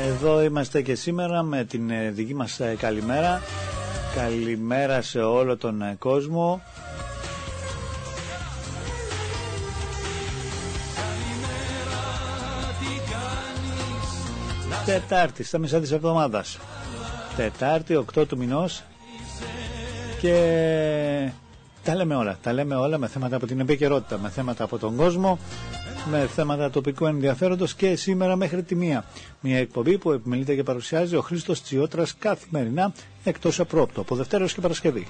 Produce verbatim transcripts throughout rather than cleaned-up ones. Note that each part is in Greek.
Εδώ είμαστε και σήμερα με την δική μας καλημέρα. Καλημέρα σε όλο τον κόσμο. Τετάρτη, στα μισά της εβδομάδας. Τετάρτη, οκτώ του μηνός. Και τα λέμε όλα. Τα λέμε όλα με θέματα από την επικαιρότητα, με θέματα από τον κόσμο, με θέματα τοπικού ενδιαφέροντος και σήμερα μέχρι τη μία. Μια εκπομπή που επιμελείται και παρουσιάζει ο Χρήστος Τσιότρας καθημερινά εκτός απρόπτου, από Δευτέρα έως και Παρασκευή.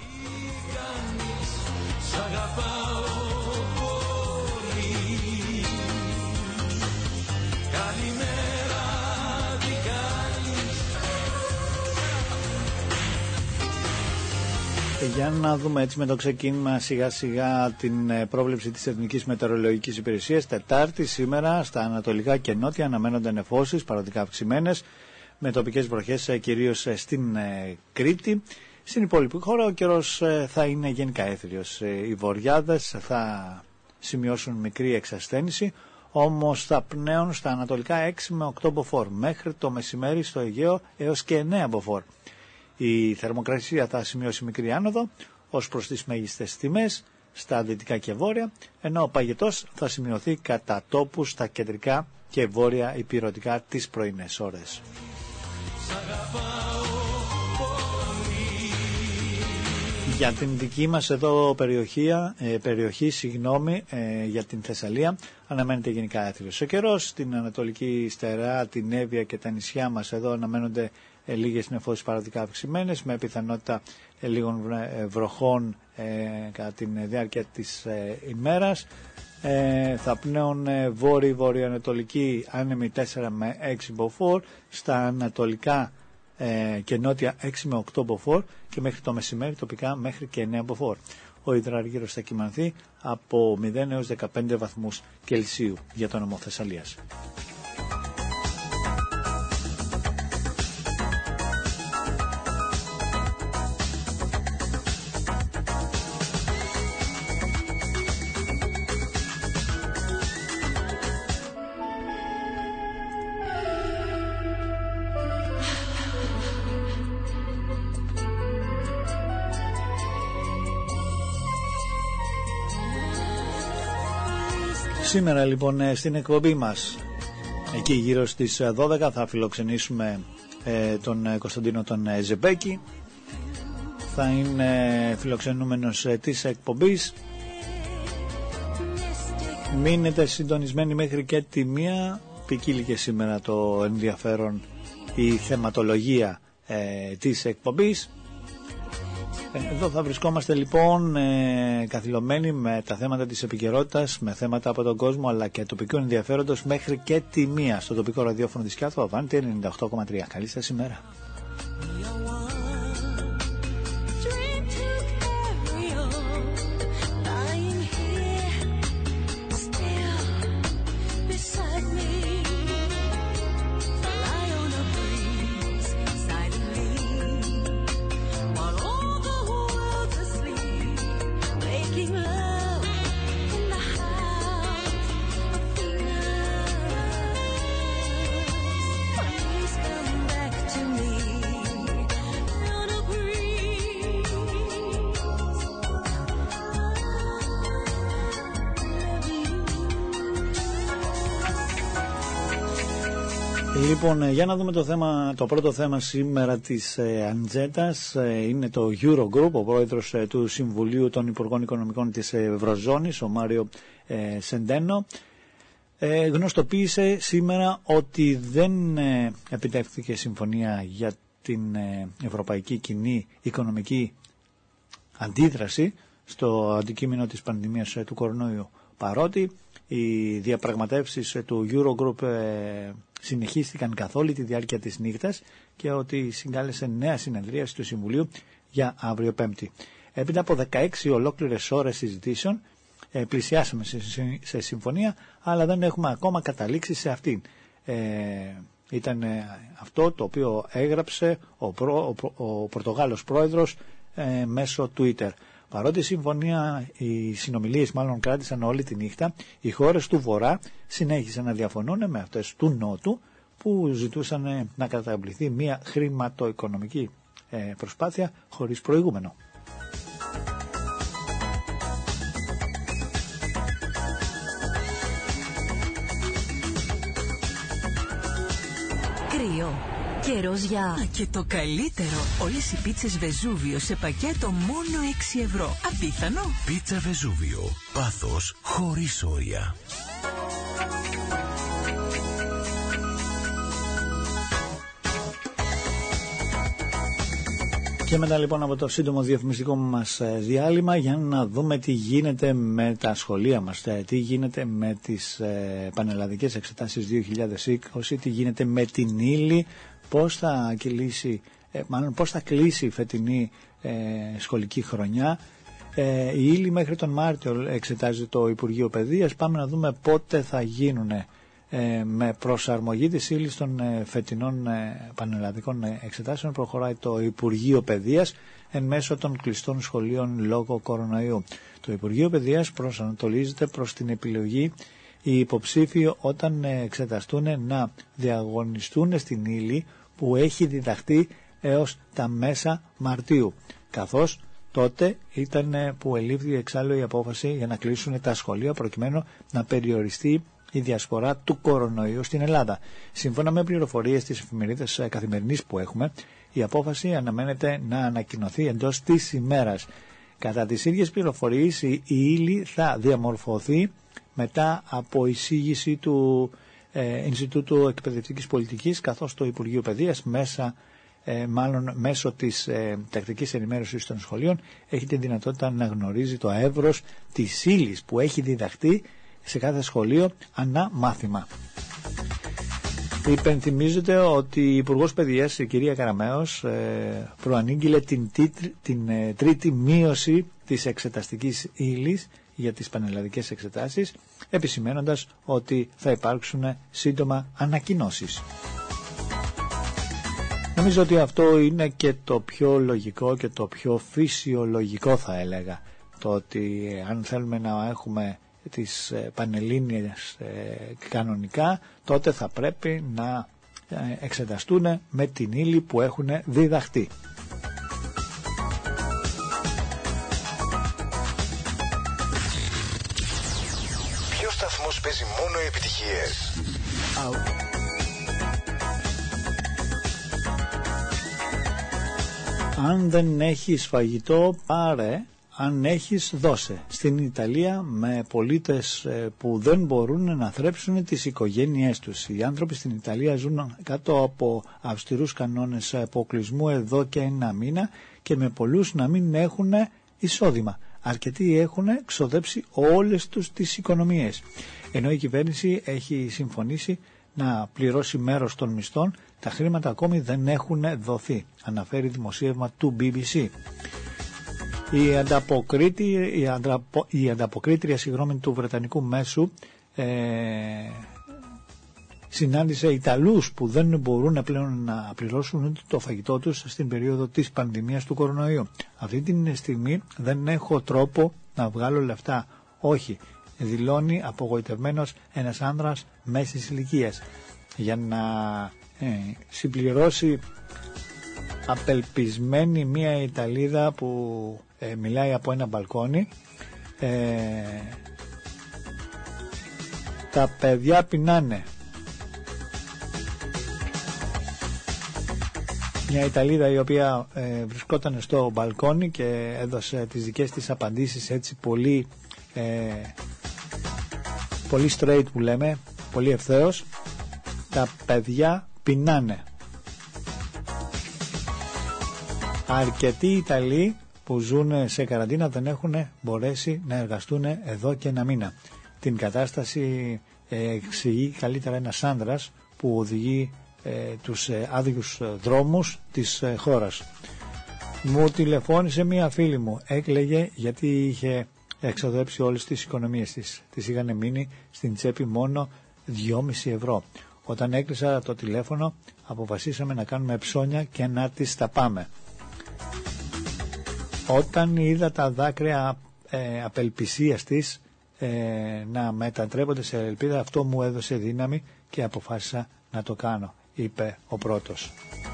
Για να δούμε έτσι με το ξεκίνημα σιγά σιγά την πρόβλεψη της Εθνικής Μετεωρολογικής Υπηρεσίας. Τετάρτη σήμερα στα ανατολικά και νότια αναμένονται νεφώσεις παροδικά αυξημένες με τοπικές βροχές κυρίως στην Κρήτη. Στην υπόλοιπη χώρα ο καιρός θα είναι γενικά έθριος. Οι βορειάδες θα σημειώσουν μικρή εξασθένηση, όμως θα πνέουν στα ανατολικά έξι με οκτώ μποφόρ, μέχρι το μεσημέρι στο Αιγαίο έως και εννέα μποφόρ. Η θερμοκρασία θα σημειώσει μικρή άνοδο ως προς τις μέγιστες τιμές στα δυτικά και βόρεια, ενώ ο παγετός θα σημειωθεί κατά τόπου στα κεντρικά και βόρεια υπηρετικά τις πρωινές ώρες. Για την δική μας εδώ περιοχή, ε, περιοχή συγγνώμη, ε, για την Θεσσαλία αναμένεται γενικά έθριος ο καιρός. Στην Ανατολική Στερεά, την Εύβοια και τα νησιά μας εδώ αναμένονται ε, λίγες νεφώσεις παραδικά αυξημένες με πιθανότητα ε, λίγων ε, βροχών ε, κατά τη διάρκεια της ε, ημέρας. Ε, θα πνέουν ε, βόρειοι βορειοανατολικοί άνεμοι τέσσερα με έξι μποφόρ, στα ανατολικά ε, και νότια έξι με οκτώ μποφόρ και μέχρι το μεσημέρι τοπικά μέχρι και εννέα μποφόρ. Ο υδραργύρος θα κυμανθεί από μηδέν έως δεκαπέντε βαθμούς Κελσίου για το νομό Θεσσαλίας. Σήμερα λοιπόν στην εκπομπή μας, εκεί γύρω στις δώδεκα θα φιλοξενήσουμε ε, τον Κωνσταντίνο τον Ζεμπέκη. Θα είναι φιλοξενούμενος ε, της εκπομπής. Μείνετε συντονισμένοι μέχρι και τη μία. Ποικίλει και σήμερα το ενδιαφέρον η θεματολογία ε, της εκπομπής. Εδώ θα βρισκόμαστε λοιπόν ε, καθυλωμένοι με τα θέματα της επικαιρότητας, με θέματα από τον κόσμο αλλά και τοπικού ενδιαφέροντος μέχρι και τη μία στο τοπικό ραδιόφωνο της Κιάθου Αβάντη ενενήντα οκτώ κόμμα τρία. Καλή σας ημέρα. Λοιπόν, για να δούμε το θέμα, το πρώτο θέμα σήμερα της ε, Αντζέτας ε, είναι το Eurogroup. Ο πρόεδρος ε, του Συμβουλίου των Υπουργών Οικονομικών της Ευρωζώνης, ο Μάριο ε, Σεντένο, ε, γνωστοποίησε σήμερα ότι δεν ε, επιτεύχθηκε συμφωνία για την ε, ευρωπαϊκή κοινή οικονομική αντίδραση στο αντικείμενο της πανδημίας ε, του κορονοϊού, παρότι οι διαπραγματεύσεις ε, του Eurogroup ε, συνεχίστηκαν καθ' όλη τη διάρκεια της νύχτας και ότι συγκάλεσε νέα συνεδρίαση του Συμβουλίου για αύριο Πέμπτη. Έπειτα από δεκαέξι ολόκληρες ώρες συζητήσεων ε, πλησιάσαμε σε, σε συμφωνία, αλλά δεν έχουμε ακόμα καταλήξει σε αυτήν. Ε, ήταν ε, αυτό το οποίο έγραψε ο, προ, ο, ο Πορτογάλος πρόεδρος ε, μέσω Twitter. Παρότι η συμφωνία, οι συνομιλίες μάλλον κράτησαν όλη τη νύχτα, οι χώρες του Βορρά συνέχισαν να διαφωνούν με αυτές του Νότου, που ζητούσαν να καταβληθεί μια χρηματοοικονομική προσπάθεια χωρίς προηγούμενο. Κρύο. Καιρός για... Α, και το καλύτερο. Όλες οι πίτσες Βεζούβιο σε πακέτο μόνο έξι ευρώ. Απίθανο. Πίτσα Βεζούβιο. Πάθος χωρίς όρια. Και μετά λοιπόν από το σύντομο διαφημιστικό μας διάλειμμα για να δούμε τι γίνεται με τα σχολεία μας, τι γίνεται με τις πανελλαδικές εξετάσεις δύο χιλιάδες είκοσι, τι γίνεται με την ύλη, πώς θα κλείσει, μάλλον πώς θα κλείσει η φετινή σχολική χρονιά. Η ύλη μέχρι τον Μάρτιο εξετάζει το Υπουργείο Παιδείας. Πάμε να δούμε πότε θα γίνουν με προσαρμογή της ύλης των φετινών πανελλαδικών εξετάσεων. Προχωράει το Υπουργείο Παιδείας εν μέσω των κλειστών σχολείων λόγω κορονοϊού. Το Υπουργείο Παιδείας προσανατολίζεται προς την επιλογή οι υποψήφοι όταν εξεταστούν να διαγωνιστούν στην ύλη που έχει διδαχτεί έως τα μέσα Μαρτίου, καθώς τότε ήταν που ελήφθη εξάλλου η απόφαση για να κλείσουν τα σχολεία προκειμένου να περιοριστεί η διασπορά του κορονοϊού στην Ελλάδα. Σύμφωνα με πληροφορίες της εφημερίδας Καθημερινής που έχουμε, η απόφαση αναμένεται να ανακοινωθεί εντός της ημέρας. Κατά τις ίδιες πληροφορίες, η ύλη θα διαμορφωθεί μετά από εισήγηση του ε, Ινστιτούτου Εκπαιδευτικής Πολιτικής, καθώς το Υπουργείο Παιδείας μέσα, ε, μάλλον μέσω της ε, τακτικής ενημέρωσης των σχολείων έχει την δυνατότητα να γνωρίζει το εύρος της ύλης που έχει διδαχτεί σε κάθε σχολείο ανά μάθημα. Υπενθυμίζεται ότι η Υπουργός Παιδείας, η κυρία Καραμέως, ε, προανήγγειλε την, τίτρι, την ε, τρίτη μείωση της εξεταστικής ύλης για τις πανελλαδικές εξετάσεις, επισημένοντας ότι θα υπάρξουν σύντομα ανακοινώσεις. Νομίζω ότι αυτό είναι και το πιο λογικό και το πιο φυσιολογικό, θα έλεγα, το ότι αν θέλουμε να έχουμε τις πανελλήνιες κανονικά, τότε θα πρέπει να εξεταστούν με την ύλη που έχουν διδαχτεί. Ποιος σταθμός παίζει μόνο επιτυχίες? Αν δεν έχεις φαγητό, πάρε. Αν έχεις, δώσε. Στην Ιταλία, με πολίτες που δεν μπορούν να θρέψουν τις οικογένειές τους. Οι άνθρωποι στην Ιταλία ζουν κάτω από αυστηρούς κανόνες αποκλεισμού εδώ και ένα μήνα και με πολλούς να μην έχουν εισόδημα. Αρκετοί έχουν ξοδέψει όλες τους τις οικονομίες. Ενώ η κυβέρνηση έχει συμφωνήσει να πληρώσει μέρος των μισθών, τα χρήματα ακόμη δεν έχουν δοθεί, αναφέρει δημοσίευμα του μπι μπι σι. Η, ανταποκρίτη, η, ανταπο, η ανταποκρίτρια συγγνώμη, του Βρετανικού Μέσου ε, συνάντησε Ιταλούς που δεν μπορούν πλέον να πληρώσουν το φαγητό τους στην περίοδο της πανδημίας του κορονοϊού. Αυτή τη στιγμή δεν έχω τρόπο να βγάλω λεφτά. Όχι, δηλώνει απογοητευμένος ένας άνδρας μέσης ηλικίας. Για να ε, συμπληρώσει απελπισμένη μία Ιταλίδα που ε, μιλάει από ένα μπαλκόνι, ε, τα παιδιά πεινάνε. Μια Ιταλίδα η οποία ε, βρισκόταν στο μπαλκόνι και έδωσε τις δικές της απαντήσεις έτσι πολύ ε, πολύ straight που λέμε, πολύ ευθέως. Τα παιδιά πεινάνε. Αρκετοί Ιταλοί που ζουν σε καραντίνα δεν έχουν μπορέσει να εργαστούν εδώ και ένα μήνα. Την κατάσταση εξηγεί καλύτερα ένας άνδρας που οδηγεί ε, τους ε, άδειους δρόμους της ε, χώρας. Μου τηλεφώνησε μία φίλη μου, έκλαιγε γιατί είχε εξοδέψει όλες τις οικονομίες της. Της είχαν μείνει στην τσέπη μόνο δυόμισι ευρώ. Όταν έκλεισα το τηλέφωνο αποφασίσαμε να κάνουμε ψώνια και να τις τα πάμε. Όταν είδα τα δάκρυα ε, απελπισίας της, ε, να μετατρέπονται σε ελπίδα. Αυτό μου έδωσε δύναμη και αποφάσισα να το κάνω, είπε ο πρώτος.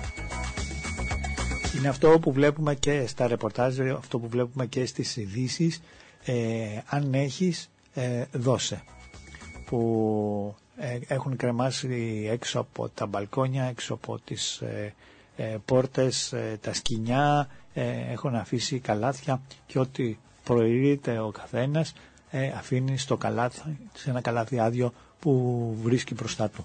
Είναι αυτό που βλέπουμε και στα ρεπορτάζ, αυτό που βλέπουμε και στις ειδήσεις. Ε, αν έχεις, ε, δώσε. Που ε, έχουν κρεμάσει έξω από τα μπαλκόνια, έξω από τις ε, ε, πόρτες, ε, τα σκοινιά, ε, έχουν αφήσει καλάθια και ό,τι προειρείται ο καθένας ε, αφήνει στο καλάθι, σε ένα καλάθι άδειο που βρίσκει μπροστά του.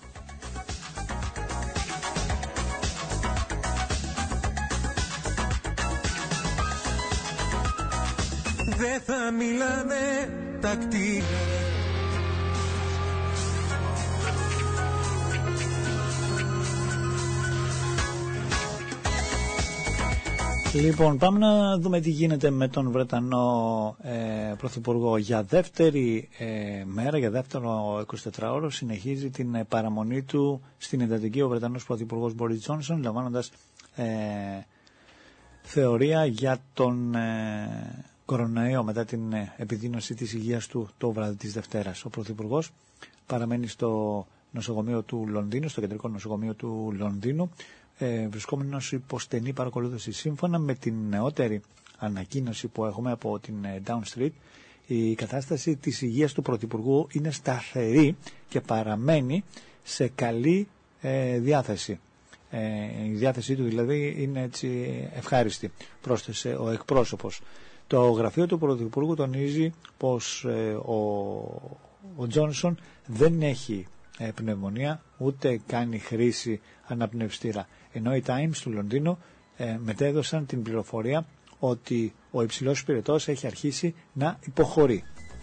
Δεν θα μιλάνε τα κτίρια. Λοιπόν, πάμε να δούμε τι γίνεται με τον Βρετανό ε, Πρωθυπουργό. Για δεύτερη ε, μέρα, για δεύτερο εικοσιτετράωρο συνεχίζει την ε, παραμονή του στην εντατική ο Βρετανός Πρωθυπουργός Μπόρις Τζόνσον, λαμβάνοντας ε, θεωρία για τον ε, κορονοϊό μετά την ε, επιδείνωση της υγείας του το βράδυ της Δευτέρας. Ο Πρωθυπουργός παραμένει στο νοσοκομείο του Λονδίνου, στο κεντρικό νοσοκομείο του Λονδίνου, Ε, βρισκόμενος υπό στενή παρακολούθηση. Σύμφωνα με την νεότερη ανακοίνωση που έχουμε από την Down Street, η κατάσταση της υγείας του Πρωθυπουργού είναι σταθερή και παραμένει σε καλή ε, διάθεση. Ε, η διάθεσή του δηλαδή είναι έτσι ευχάριστη, πρόσθεσε ο εκπρόσωπος. Το γραφείο του Πρωθυπουργού τονίζει πως ε, ο, ο Τζόνσον δεν έχει ε, πνευμονία, ούτε κάνει χρήση αναπνευστήρα. Ενώ οι Times του Λονδίνου ε, μετέδωσαν την πληροφορία ότι ο υψηλός πυρετός έχει αρχίσει να υποχωρεί.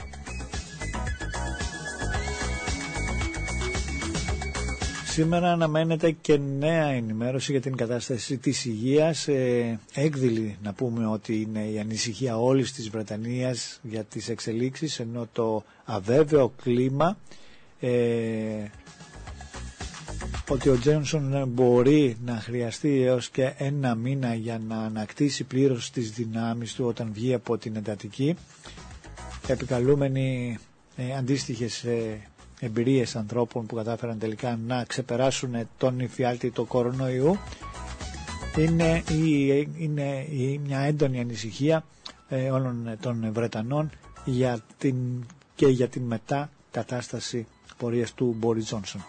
Σήμερα αναμένεται και νέα ενημέρωση για την κατάσταση της υγείας. Ε, έκδηλη να πούμε ότι είναι η ανησυχία όλης της Βρετανίας για τις εξελίξεις, ενώ το αβέβαιο κλίμα ε, ότι ο Τζόνσον μπορεί να χρειαστεί έως και ένα μήνα για να ανακτήσει πλήρως τις δυνάμεις του όταν βγει από την εντατική, επικαλούμενοι ε, αντίστοιχες ε, εμπειρίες ανθρώπων που κατάφεραν τελικά να ξεπεράσουν τον υφιάλτη του κορονοϊού. Είναι, η, είναι η, μια έντονη ανησυχία ε, όλων των Βρετανών για την, και για την μετά κατάσταση πορείας του Μπόρις Τζόνσον.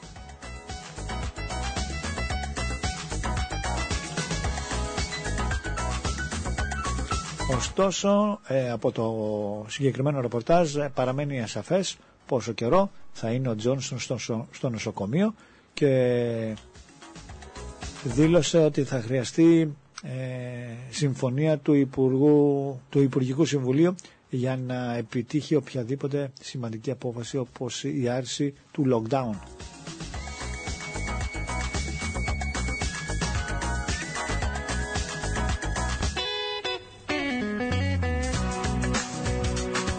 Ωστόσο, ε, από το συγκεκριμένο ρεπορτάζ ε, παραμένει ασαφές πόσο καιρό θα είναι ο Τζόνσον στο, στο νοσοκομείο και δήλωσε ότι θα χρειαστεί ε, συμφωνία του, Υπουργού, του Υπουργικού Συμβουλίου για να επιτύχει οποιαδήποτε σημαντική απόφαση όπως η άρση του lockdown.